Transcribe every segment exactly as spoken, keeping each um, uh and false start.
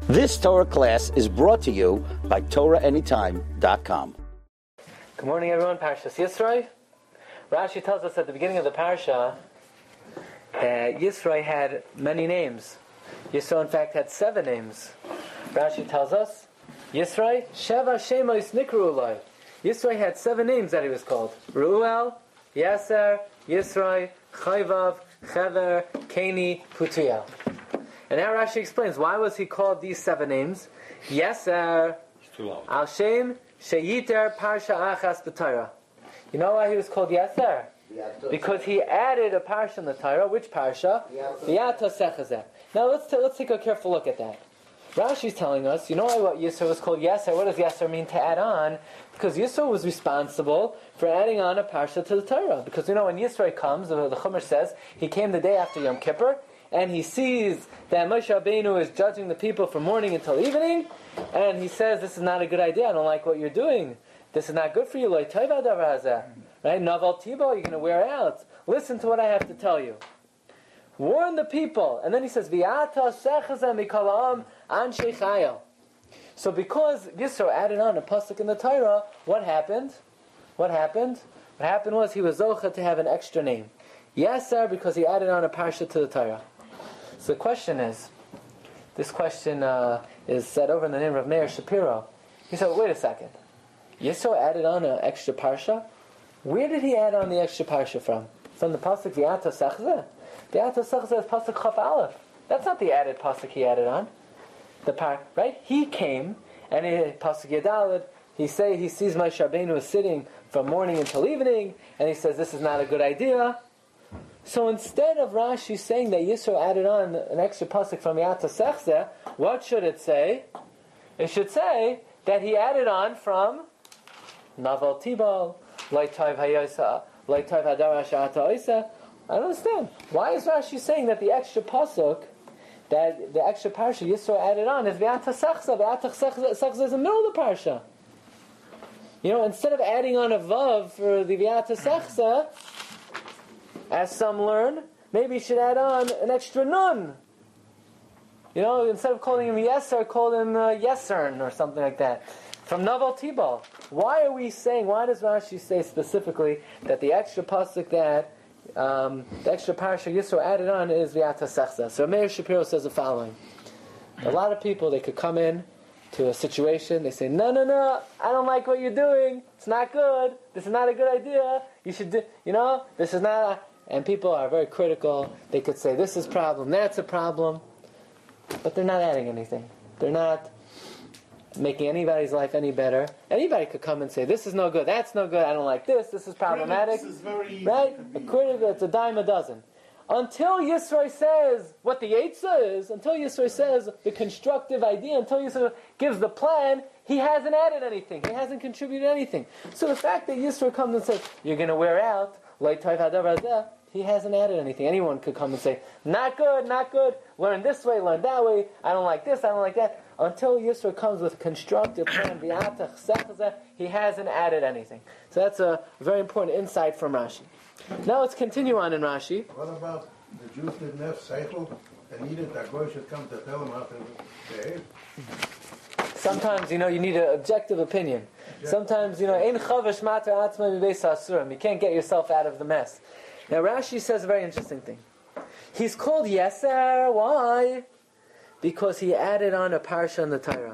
This Torah class is brought to you by Torah Anytime dot com. Good morning, everyone. Parashas Yisro. Rashi tells us at the beginning of the parasha that Yisro had many names. Yisro, in fact, had seven names. Rashi tells us, Yisro, Sheva Shemos Nikru Ulai. Yisro had seven names that he was called. Reuel, Yeser, Yisro, Chayvav, Chever, Keni, Putiel. And now Rashi explains, why was he called these seven names? Yeser, Al Shem, Sheyiter, Parsha Achas B'Torah. You know why he was called Yeser? Because he added a parsha in the Torah. Which parsha? V'yato Sechazeh. Now let's, t- let's take a careful look at that. Rashi's telling us, you know why what Yisro was called Yeser? What does Yeser mean to add on? Because Yisro was responsible for adding on a parsha to the Torah. Because you know when Yisro comes, the, the Chumash says, he came the day after Yom Kippur, and he sees that Moshe Rabbeinu is judging the people from morning until evening, and he says, this is not a good idea, I don't like what you're doing. This is not good for you. Right? Naval Tibo, you're going to wear out. Listen to what I have to tell you. Warn the people. And then he says, V'yata sechazeh mikalam anshe chayil. So because Yisro added on a pasuk in the Torah, what happened? What happened? What happened was he was zocha to have an extra name. Yeser, because he added on a parsha to the Torah. So the question is, this question uh, is said over in the name of Meir Shapiro. He said, wait a second. Yisro added on an extra parsha? Where did he add on the extra parsha from? From the pasuk V'yata Sechzeh? V'yata Sechzeh is pasuk Chaf Aleph. That's not the added pasuk he added on. The par, right? He came, and he, pasuk Yedalid, he say he sees Moshe Rabbeinu is sitting from morning until evening, and he says this is not a good idea. So instead of Rashi saying that Yisro added on an extra pasuk from V'yata Sechzeh, what should it say? It should say that he added on from Naval Tibal, Laitayv Hayosa, Laitayv Hadara Sha'ata Oisa. I don't understand. Why is Rashi saying that the extra pasuk, that the extra parsha Yisro added on is V'yata Sechzeh? V'yata Sechzeh is in the middle of the parsha. You know, instead of adding on a vav for the V'yata Sechzeh, as some learn, maybe you should add on an extra nun. You know, instead of calling him Yeser, call him uh, Yesern or something like that. From Naval Tibal. Why are we saying, why does Rashi say specifically that the extra pasuk that, um, the extra parsha Yisro added on is V'yata Sechzeh? So Meir Shapiro says the following. A lot of people, they could come in to a situation, they say, no, no, no, I don't like what you're doing. It's not good. This is not a good idea. You should do, you know, this is not, a, and people are very critical. They could say, this is a problem, that's a problem. But they're not adding anything. They're not making anybody's life any better. Anybody could come and say, this is no good, that's no good, I don't like this, this is problematic. This is very right? A critic, it's a dime a dozen. Until Yisro says what the Eitzah is, until Yisro says the constructive idea, until Yisro gives the plan, he hasn't added anything. He hasn't contributed anything. So the fact that Yisro comes and says, you're going to wear out, like Tayv Hadav Razeh, he hasn't added anything. Anyone could come and say, not good, not good, learn this way, learn that way, I don't like this, I don't like that. Until Yisro comes with a constructive plan, he hasn't added anything. So that's a very important insight from Rashi. Now let's continue on in Rashi. What about the Jews didn't have Seichel and needed that Goy should come to tell them how to behave? Sometimes, you know, you need an objective opinion. Sometimes, you know, ein chavash mater atzma mibeis ha'asurim. You can't get yourself out of the mess. Now Rashi says a very interesting thing. He's called Yeser. Why? Because he added on a parsha in the Torah.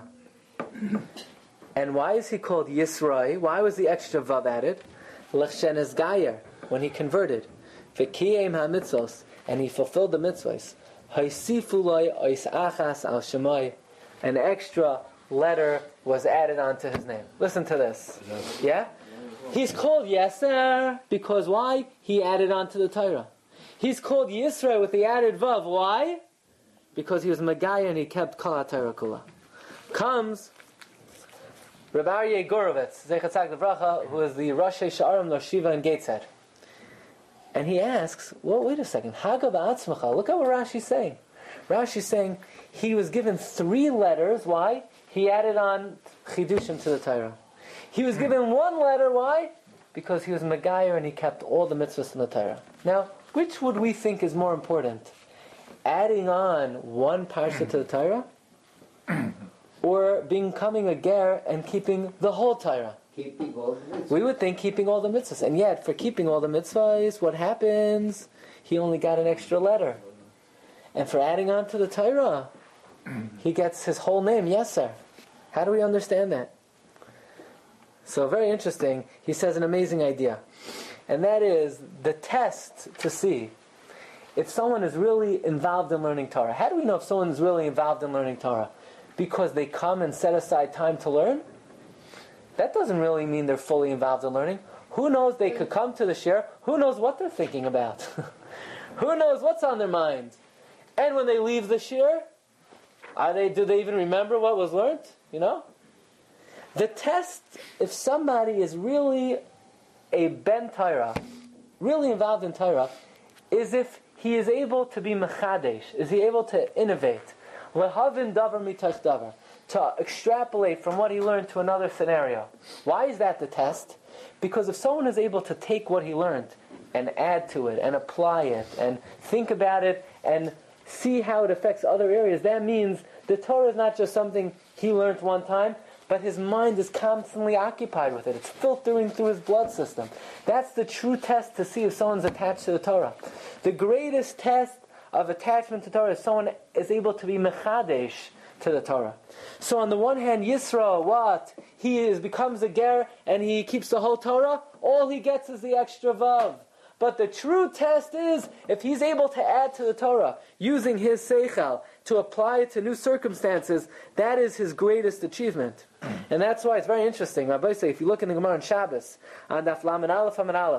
And why is he called Yisroi? Why was the extra vav added? L'chen es gayer, when he converted. V'kiyem ha-mitzvos, and he fulfilled the mitzvos. Ha'isifu loi ois achas al shemai. An extra letter was added onto his name. Listen to this. Yeah? He's called Yeser because why? He added on to the Torah. He's called Yisroi with the added vav. Why? Because he was Megaya and he kept Kol HaTorah Kula. Comes Reb Aryeh Gorovitz, Zechat Tzaddik Livracha, who is the Rosh Sha'arim L'Shiva in Gateshead. And he asks, well, wait a second, Haga ba'atzmacha, look at what Rashi's saying. Rashi's saying he was given three letters, why? He added on Chidushim to the Torah. He was given one letter, why? Because he was Megaya and he kept all the mitzvahs in the Torah. Now, which would we think is more important? Adding on one parsha to the Torah, for being becoming a ger and keeping the whole Torah. Keeping all the mitzvahs. We would think keeping all the mitzvahs, and yet for keeping all the mitzvahs, what happens? He only got an extra letter, and for adding on to the Torah, he gets his whole name, Yeser. How do we understand that? So very interesting. He says an amazing idea, and that is the test to see if someone is really involved in learning Torah. How do we know if someone is really involved in learning Torah? Because they come and set aside time to learn? That doesn't really mean they're fully involved in learning. Who knows, they could come to the shir. Who knows what they're thinking about? Who knows what's on their mind? And when they leave the shir, are they, do they even remember what was learned? You know? The test, if somebody is really a ben Torah, really involved in Torah, is if he is able to be mechadesh, is he able to innovate, lehavin davar mitach davar, to extrapolate from what he learned to another scenario. Why is that the test? Because if someone is able to take what he learned and add to it and apply it and think about it and see how it affects other areas, that means the Torah is not just something he learned one time, but his mind is constantly occupied with it. It's filtering through his blood system. That's the true test to see if someone's attached to the Torah. The greatest test of attachment to Torah is someone is able to be mechadesh to the Torah. So on the one hand, Yisro, what? He is becomes a ger and he keeps the whole Torah. All he gets is the extra vav. But the true test is if he's able to add to the Torah using his seichel to apply it to new circumstances, that is his greatest achievement. And that's why it's very interesting. Rabbi say, if you look in the Gemara on Shabbos, on Daf Lamed Aleph Amid Aleph,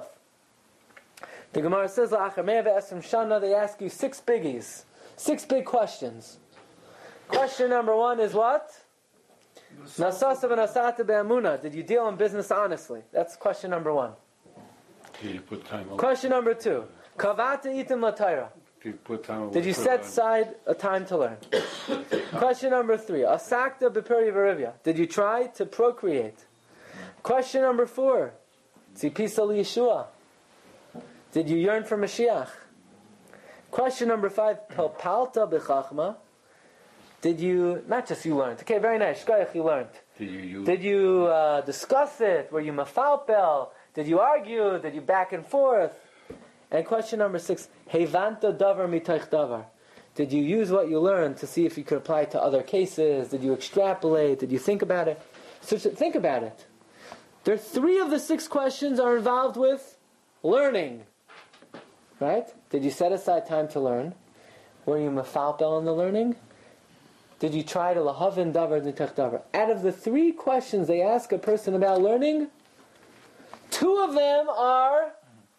the Gemara says, "La'achar mea ve'esrim shana," they ask you six biggies, six big questions. Question number one is what? Nasasa v'nasata be'amuna. Did you deal in business honestly? That's question number one. Did you put time on Question number two. Kavata itim l'Torah. Did you put time on Did you set aside a time to learn? Question number three. Asakta b'peri v'rivya. Did you try to procreate? Question number four. Tzipisa liyeshua. Did you yearn for Mashiach? Question number five. Pelpalta b'chachma. Did you, not just you learned. Okay, very nice. Shkoyach, you learned. Did you use Did you uh, discuss it? Were you mafalpel? Did you argue? Did you back and forth? And question number six, Hevanta davar mitaych davar. Did you use what you learned to see if you could apply it to other cases? Did you extrapolate? Did you think about it? So think about it. There are three of the six questions are involved with learning. Right? Did you set aside time to learn? Were you mafalpel in the learning? Did you try to lahavin davar mitaych davar? Out of the three questions they ask a person about learning, two of them are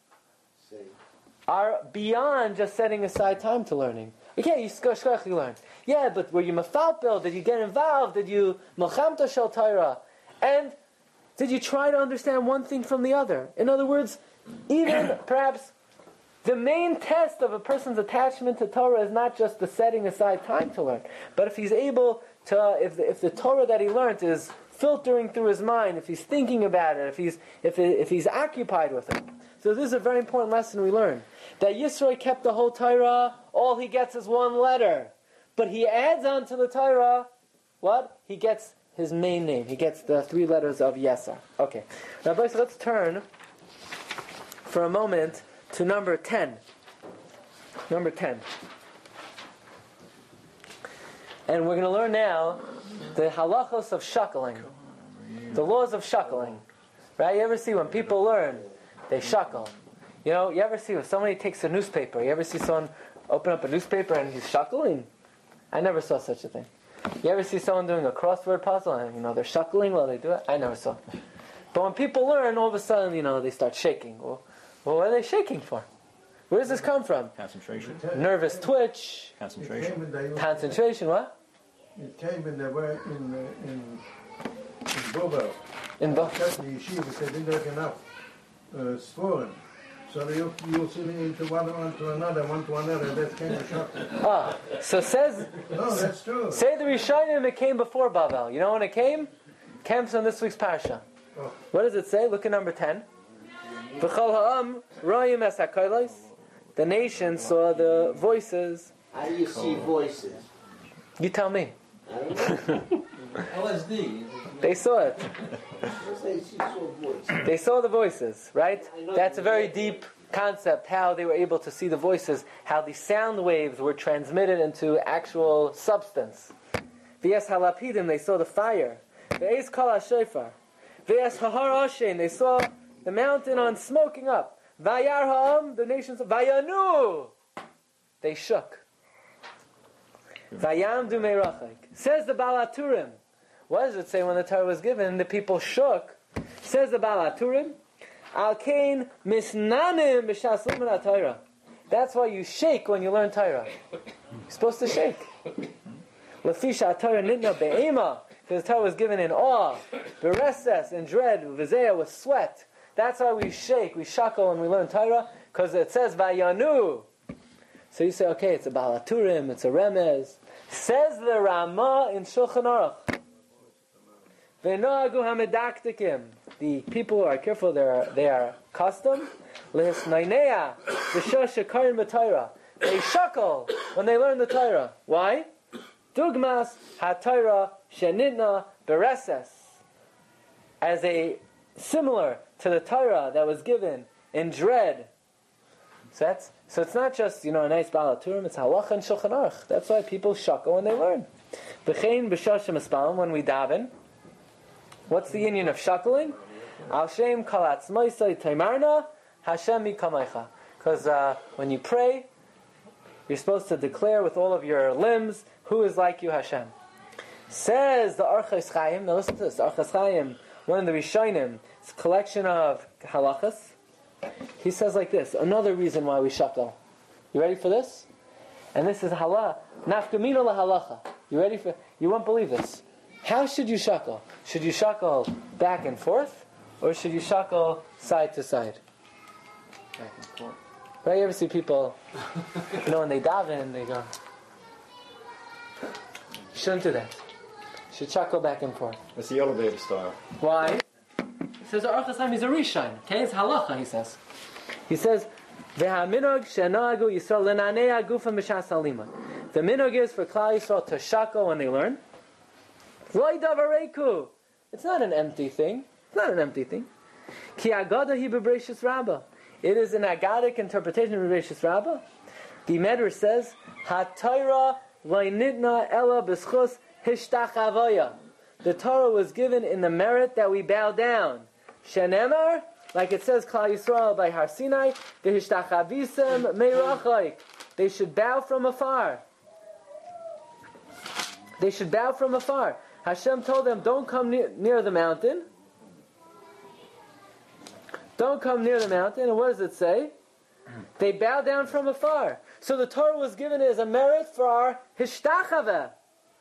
are beyond just setting aside time to learning. Okay, you shkoyach, you learned. Yeah, but were you mafalpel? Did you get involved? Did you melchamta shel Torah? And did you try to understand one thing from the other? In other words, even perhaps the main test of a person's attachment to Torah is not just the setting aside time to learn, but if he's able to, if the, if the Torah that he learned is filtering through his mind, if he's thinking about it, if he's if it, if he's occupied with it. So this is a very important lesson we learn. That Yisro kept the whole Torah, all he gets is one letter. But he adds on to the Torah, what? He gets his main name. He gets the three letters of Yeser. Okay. Now, boys, let's turn for a moment to number ten. Number ten. And we're going to learn now the halachos of shuckling. The laws of shuckling. Right? You ever see when people learn, they shuckle. You know, you ever see when somebody takes a newspaper, you ever see someone open up a newspaper and he's shuckling? I never saw such a thing. You ever see someone doing a crossword puzzle and, you know, they're shuckling while they do it? I never saw. But when people learn, all of a sudden, you know, they start shaking. Well, well what are they shaking for? Where does this come from? Concentration. Nervous twitch. Concentration. Concentration, what? It came in the way in uh, in in Bobo. In Bo- The yeshiva they didn't have enough uh, scoring, so you you sitting into one one to another, one to another. That came a shock. Ah, so says No, that's true. say the Rishonim it came before Babel. You know when it came? It comes on this week's parsha. Oh. What does it say? Look at number ten. V'chol ha'am ro'im es hakolos. The nation saw the voices. How do you see voices? You tell me. I don't know. L S D. They saw it. They saw voice. They saw the voices, right? That's a very deep concept, how they were able to see the voices, how the sound waves were transmitted into actual substance. V'yes halapidim, they saw the fire. V'es kol hashofar. V'es hahar oshen, they saw the mountain on smoking up. Vayar ha'am, the nations, vayanu, they shook. Vayamdu meirachik. Says the Baal HaTurim. What does it say when the Torah was given? The people shook. Says the Baal HaTurim. Al kain misnanim b'shas limud HaTorah. That's why you shake when you learn Torah. You're supposed to shake. Lefisha Torah nitna be'ema. Because the Torah was given in awe, bereses, in dread, v'zeya, with sweat. That's why we shake, we shackle when we learn Torah, because it says vayanu. So you say, okay, it's a Baal HaTurim, it's a remez. Says the Ramah in Shulchan Aruch. V'noagu hamedaktikim. The people who are careful, they are, they are accustomed. Lehisnainea, v'shosh shekarim b'Torah. They shackle when they learn the Torah. Why? Dugmas ha-Torah shenitna bereses. As a similar to the Torah that was given in dread. So that's so it's not just, you know, a nice Baal HaTurim, it's halacha and Shulchan Aruch. That's why people shackle when they learn. B'chein b'shoshem espalim, when we daven. What's the union of shackling? Al shem kol atzmoisai taimarna Hashem mikamaycha. Because uh, when you pray, you're supposed to declare with all of your limbs, who is like you, Hashem. Says the Orchos Chaim, now listen to this, the Orchos Chaim, one of the Rishonim, it's a collection of halachas. He says like this, another reason why we shackle. You ready for this? And this is halah, nafkamino lahalacha. You ready for, you won't believe this. How should you shackle? Should you shackle back and forth, or should you shackle side to side? Back and forth. Right, you ever see people, you know, when they daven, they go, you shouldn't do that. You should shackle back and forth. That's the elevator style. Why? He says, Orchos Chaim is a Rishon. Okay, it's halacha, he says. He says, V'haminog shenagu Yisrael lenanei agufam b'shas halima. The minog is for Klal Yisrael to shackle when they learn. Roi davareiku. It's not an empty thing. It's not an empty thing. Ki agada hi b'Bereishis Rabbah. It is an agadic interpretation of Bereishis Rabbah. The Medrash says, HaTorah lo'nitna ela b'schus hishtachavaya. The Torah was given in the merit that we bow down. Shenemar, like it says, Klal Yisrael by Har Sinai, v'hishtachabisem meirachayik. They should bow from afar. They should bow from afar. Hashem told them, don't come near, near the mountain. Don't come near the mountain. And what does it say? They bow down from afar. So the Torah was given as a merit for our hishtachaveh.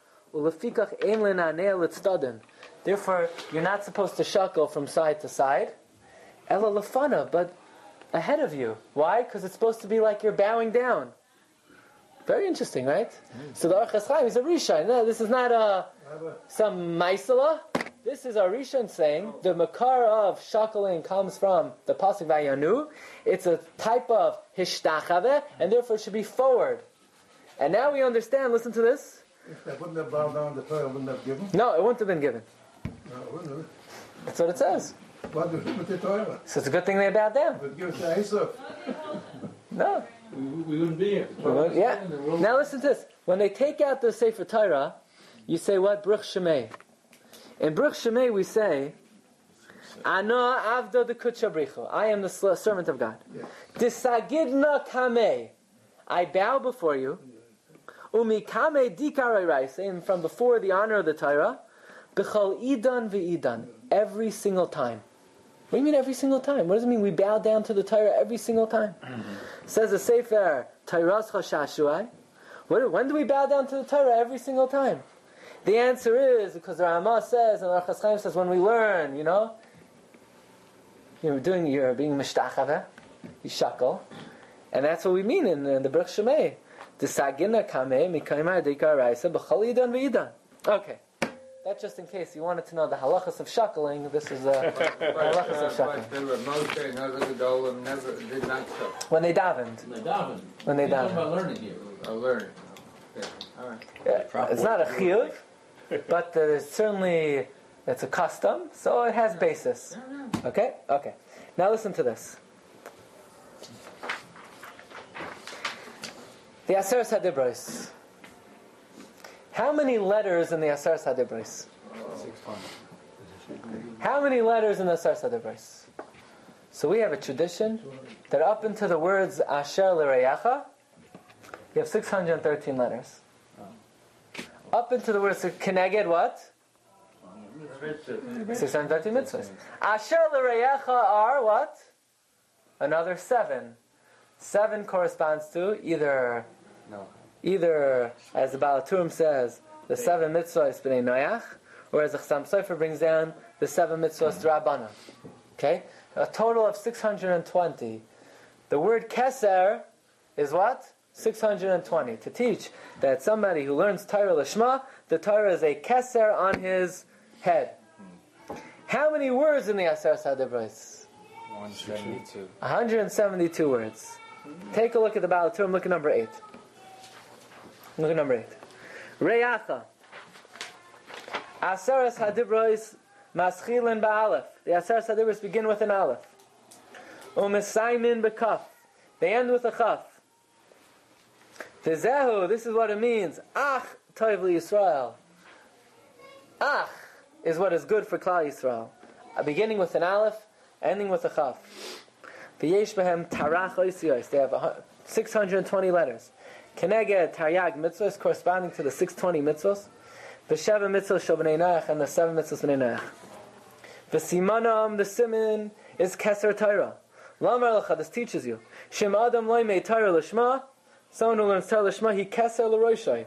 Therefore, you're not supposed to shackle from side to side. Ela lefana, but ahead of you. Why? Because it's supposed to be like you're bowing down. Very interesting, right? Mm. So the Orchos Chaim is a Rishon. No, this is not a some Maisala. This is a Rishon saying the makar of shackling comes from the pasuk Vayanu. It's a type of hishtachaveh, and therefore it should be forward. And now we understand. Listen to this. If they wouldn't have bowed down, the Torah wouldn't have given. No, it wouldn't have been given. No, it wouldn't have. That's what it says. What do with the Torah? So it's a good thing they bowed down. But give us the Esav. No. We, we wouldn't be here. Well, yeah. Now listen to this. When they take out the Sefer Torah, you say what? Bruch Shemei. In Bruch Shemei we say, Ana avdo de kutshabrichu. I am the servant of God. Disagidna kameh. I bow before you. Umi kameh dikarai rais. And from before the honor of the Torah, b'chol idan v'idan. Every single time. What do you mean every single time? What does it mean we bow down to the Torah every single time? Mm-hmm. Says the Sefer, Torah's Chashashuai. When do we bow down to the Torah every single time? The answer is, because the Ramah says, and the Orchos Chaim says, when we learn, you know, you're doing, you're being mishtachaveh, you shackle, and that's what we mean in, in the Bruch Shemei. Disagina kameh mikaimah deikar raisa b'chol idan v'idan. Okay. That's just in case you wanted to know the halachas of shackling. This is a halachas of shackling. Moshe and other gedolim never did not shackle. When they davened. When they davened. When they davened. About learning here. Oh, learning. Okay. All right. Yeah. It's not a chiyuv. but there's certainly, it's a custom, so it has basis. Okay? Okay. Now listen to this. The Aseres HaDibros. How many letters in the Aseres HaDibros? How many letters in the Aseres HaDibros? So we have a tradition that up into the words Asher L'Reyacha, you have six hundred thirteen letters. Up into the words Keneged what? six hundred thirteen mitzvahs. Asher L'Reyacha are what? Another seven. Seven corresponds to either, no. either as the Baal HaTurim says, the seven mitzvahs b'nei Noach, or as the Chassam Sofer brings down, the seven mitzvahs d'Rabbanan. Okay? A total of six hundred twenty. The word Keser is what? six hundred twenty. To teach that somebody who learns Torah Lishma, the Torah is a Keser on his head. How many words in the Aseres HaDibros? one hundred seventy-two. one hundred seventy-two words. Take a look at the Baal HaTurim. Look at number eight. Look at number eight. Reyacha. Aseres HaDibros Maschilin ba'alef. The Aseres HaDibros begin with an aleph. Umesaimin b'kaf. They end with a chaf. Tezehu, this is what it means. Ach toiv Yisrael. Ach is what is good for Klal Yisrael. A beginning with an aleph, ending with a chaf. V'yesh behem tarach oisiyos. They have six hundred twenty letters. Keneged taryag mitzvahs corresponding to the six hundred twenty mitzvahs. V'sheva mitzvahs shel b'nei Noach, and the seven mitzvahs b'nei Noach. V'simanam, the siman, is Keser Torah. Lamar lecha, this teaches you. Shem adam loymei Torah l'shma, someone who learns Torah l'shma, he Keser l'roshai.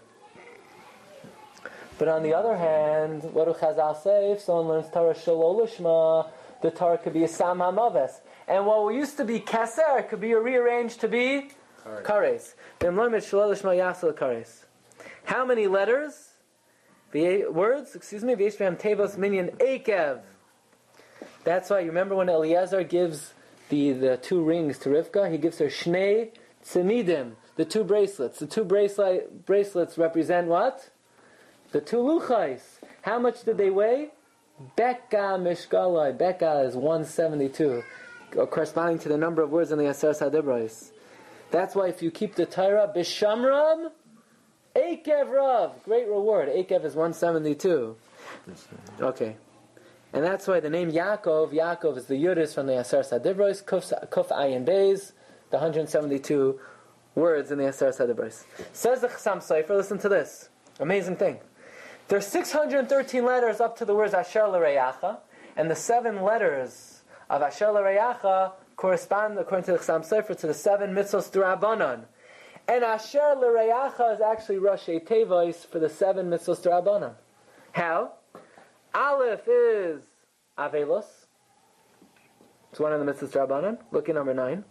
But on the other hand, what do Chazal say? If someone learns Torah shelo l'shma, the Torah could be a Sam HaMaves. And what used to be Keser could be rearranged to be Kares. V'im loymei shelo l'shma yasel Kares. How many letters? The words, excuse me, V'yesh behem tevos minyan eikev. That's why you remember when Eliezer gives the, the two rings to Rivka, he gives her shnei tzimidim, the two bracelets. The two bracelet, bracelets represent what? The two luchais. How much did they weigh? Beka mishkalai. Beka is one seventy-two, corresponding to the number of words in the Aseres HaDibros. That's why if you keep the Torah, Bishamram, Eikev Rav, great reward. Eikev is one seventy-two. Okay. And that's why the name Yaakov, Yaakov is the Yudis from the Aseres HaDibros, Kuf Ayin Beis, the one hundred seventy-two words in the Aseres HaDibros. Says the Chassam Sofer, listen to this. Amazing thing. There's six hundred thirteen letters up to the words Asher L'Reyacha, and the seven letters of Asher L'Reyacha correspond, according to the Chassam Sofer, to the seven mitzvos d'Rabbanan. And Asher L'Reyacha is actually Rashi Tevois for the seven mitzvos d'Rabbanan. How? Aleph is Avelos. It's one of the mitzvahs Rabbanan. Look at number nine.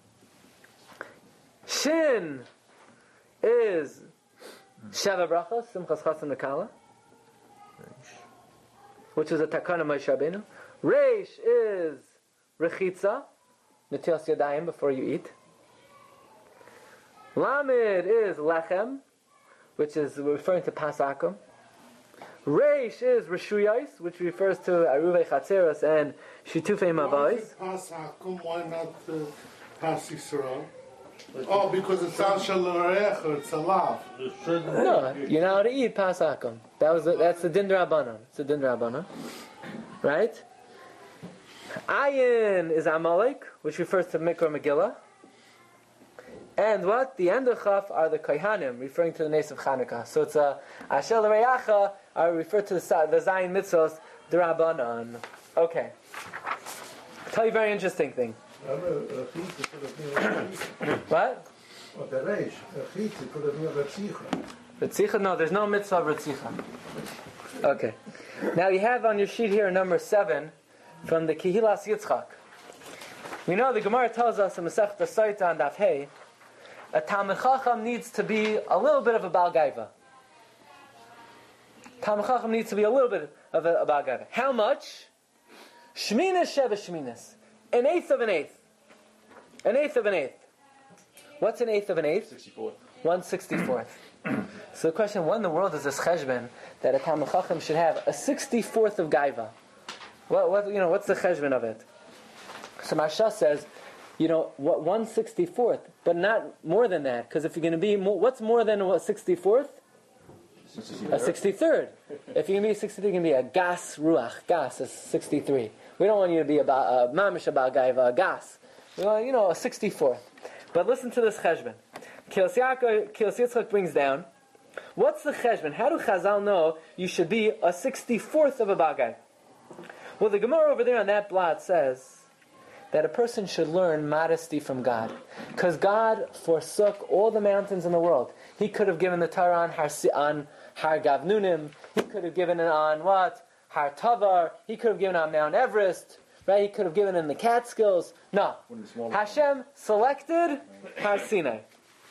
Shin is Sheva Brachos, Simchas Chasam Nekala, which is a Takana Moshe Rabbeinu. Reish is Rechitza, Netilas Yadayim, before you eat. Lamed is Lechem, which is referring to Pasakum. Reish is Reshuyos, which refers to Aruvei Chatzeros and Shitufei Mavais. Pasakum, why not uh, Pas Yisrael? Oh, because it's Al Shel L'Reyacha, it's a lav. No, you're not allowed to eat Pasakum. That was the, that's the Din D'Rabbanan. It's the Din D'Rabbanan, right? Ayin is Amalek, which refers to Mikra Megillah. And what? The end of Chaf are the Kohanim, referring to the Nes of Chanukah. So it's a Asher L'Reyacha are referred to the, the Zayin Mitzvos D'Rabbanan. Okay. I'll tell you a very interesting thing. What? What the Reish? Rechitza could have been Retzicha. Retzicha? No, there's no mitzvah of Retzicha. Okay. Now you have on your sheet here number seven from the Kehilas Yitzchak. We know the Gemara tells us in Masechta Soita on Daf Hey, a Talmid Chacham needs to be a little bit of a Baal Gaiva. Talmid Chacham needs to be a little bit of a, a Baal Gaiva. How much? Shminas Sheva Shminas. An eighth of an eighth. An eighth of an eighth. What's an eighth of an eighth? sixty-fourth. One sixty-fourth. So the question, what in the world is this cheshbon that a Talmid Chacham should have a sixty-fourth of gaiva? What, what, you know, what's the cheshbon of it? So Maharsha says, you know, what one sixty-fourth, but not more than that, because if you're going to be more, what's more than a sixty-fourth? A sixty-third. If you're going to be a sixty-three, you're going to be a gas ruach. Gas is sixty-three. We don't want you to be about a mamish about gaiva, a gas. We want, you know, a sixty-fourth. But listen to this cheshbon. Kios Yitzchak brings down, what's the cheshbon? How do Chazal know you should be a sixty-fourth of a bagay? Well, the Gemara over there on that blot says that a person should learn modesty from God. Because God forsook all the mountains in the world. He could have given the Torah on Har, on Har Gavnunim. He could have given it on what? Har Tavar. He could have given it on Mount Everest. Right? He could have given it in the Catskills. No. Hashem selected Har Sinai.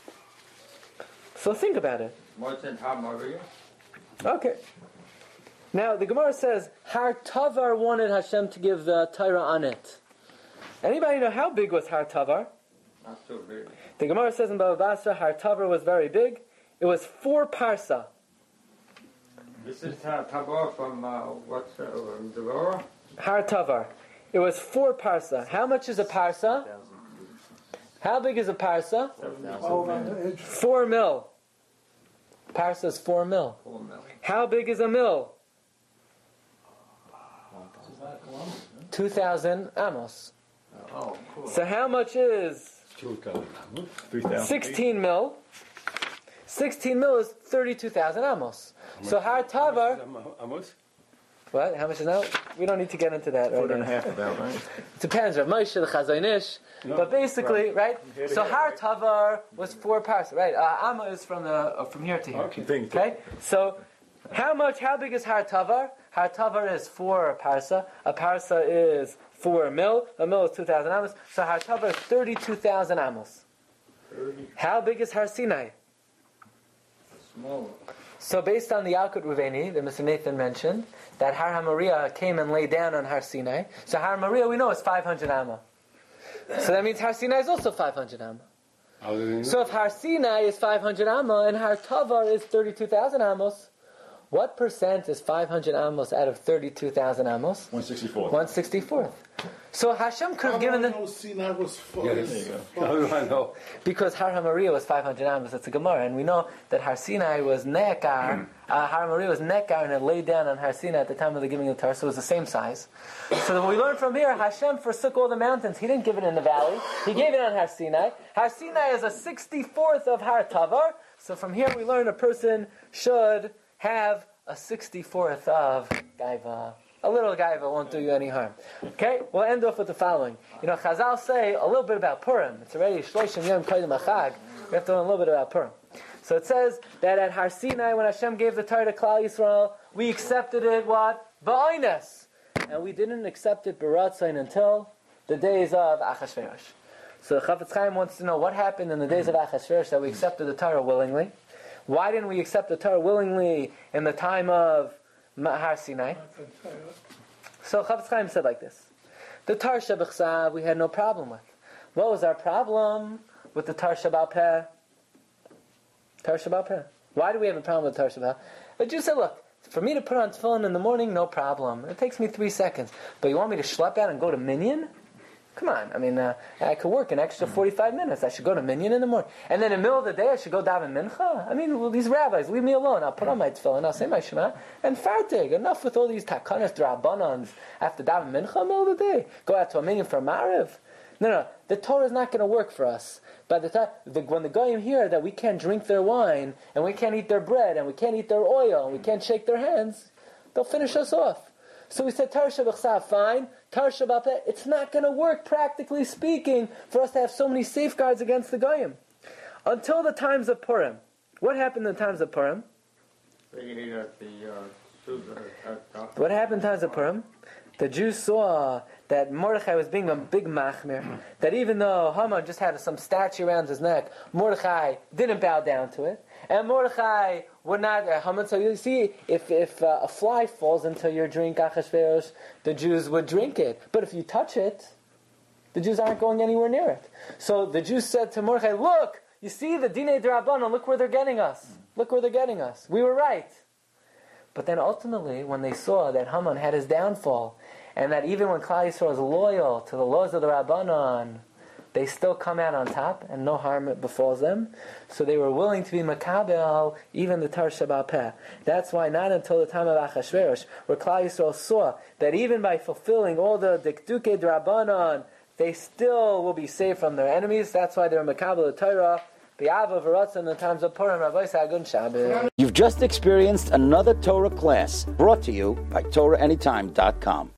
So think about it. What's in Har Maria? Okay. Now, the Gemara says, Har Tavar wanted Hashem to give the Torah on it. Anybody know how big was Har Tavar? Not so big. The Gemara says in Baba Basra, Har Tavar was very big. It was four parsa. This is Har Tabar from, uh, what's uh, um, Devorah? Har Tavar. It was four parsa. How much is a parsa? How big is a parsa? Four mil. Parsa is four mil. Four million. How big is a mil? Two thousand amos. Oh, cool. So how much is sixteen mil? Sixteen mil is thirty-two thousand amos. So Har Tavar. Amos? What? How much is that? We don't need to get into that right Foot and a now. half about, right? It depends, Rav Moshe, the Chazon Ish. No. But basically, right? So Har Tavar was four parsa, right? Uh, Amma is from the uh, from here to here. Okay. Okay. So how much? How big is Har Tavar? Har Tavar is four parsa. A parsa is four mil. A mil is two thousand amos. So Har Tavar is thirty-two thousand amos. How big is Har Sinai? Smaller. So based on the Yalkut Ruveni that Mister Nathan mentioned, that Har HaMoriah came and lay down on Har Sinai. So Har HaMoriah we know is five hundred amma. So that means Har Sinai is also five hundred amma. So if Har Sinai is five hundred amma and Har Tavar is thirty-two thousand amos, what percent is five hundred amos out of thirty-two thousand amos? one sixty-four. one sixty-fourth. So Hashem could have given the... Sinai was four. Yes. There you go. How do I know? Because Har HaMoriah was five hundred amos, it's a Gemara, and we know that Har Sinai was Nekar, uh, Har HaMoriah was Nekar, and it laid down on Har Sinai at the time of the giving of the Torah, so it was the same size. So what we learn from here, Hashem forsook all the mountains. He didn't give it in the valley. He gave it on Har Sinai. Har Sinai is a sixty-fourth of Har Tavar. So from here we learn a person should have a sixty-fourth of Gaiva. A little Gaiva won't do you any harm. Okay, we'll end off with the following. You know, Chazal say a little bit about Purim. It's already Shloshim Yom Kodim Achag. We have to learn a little bit about Purim. So it says that at Har Sinai, when Hashem gave the Torah to Klal Yisrael, we accepted it, what? Ba'oines. And we didn't accept it B'ratzain until the days of Achashverosh. So the Chafetz Chaim wants to know what happened in the days of Achashverosh that we accepted the Torah willingly. Why didn't we accept the Torah willingly in the time of Har Sinai? So Chafetz Chaim said like this: the Torah Shebechsav we had no problem with. What was our problem with the Torah Shebal Peh? Torah Shebal Peh. Why do we have a problem with Torah Shebal? The Jew said, look, for me to put on tefillin in the morning, no problem. It takes me three seconds. But you want me to schlep out and go to Minyan? Come on, I mean, uh, I could work an extra forty-five minutes. I should go to Minyan in the morning. And then in the middle of the day, I should go daven mincha? I mean, well, these rabbis, leave me alone. I'll put on my tefillin, I'll say my Shema, and fartig. Enough with all these takanas, drabanans. I have to daven mincha in the middle of the day. Go out to a Minyan for Mariv. No, no, the Torah is not going to work for us. By the time, the, when the goyim hear that we can't drink their wine, and we can't eat their bread, and we can't eat their oil, and we can't shake their hands, they'll finish us off. So we said, Torah Shebechsav, fine. Torah Shebal Peh, it's not going to work, practically speaking, for us to have so many safeguards against the goyim. Until the times of Purim. What happened in the times of Purim? They ate at the, uh, What happened in the times of Purim? The Jews saw that Mordechai was being a big machmir, that even though Haman just had some statue around his neck, Mordechai didn't bow down to it. And Mordechai would not, uh, Haman, so you see, if, if uh, a fly falls into your drink, Achashverosh, the Jews would drink it. But if you touch it, the Jews aren't going anywhere near it. So the Jews said to Mordechai, look, you see the Dinei D'Rabbanan, look where they're getting us. Look where they're getting us. We were right. But then ultimately, when they saw that Haman had his downfall, and that even when Klal Yisrael is loyal to the laws of the Rabbanon, they still come out on top, and no harm befalls them. So they were willing to be makabel, even the Torah Sheba'al Peh. That's why not until the time of Achashverosh, where Klal Yisrael saw that even by fulfilling all the Dikduke Drabanan, they still will be saved from their enemies. That's why they're makabel the Torah, B'Ava V'Ratzon in the times of Purim, Rabbi Sagun Shabbat. You've just experienced another Torah class brought to you by Torah Anytime dot com.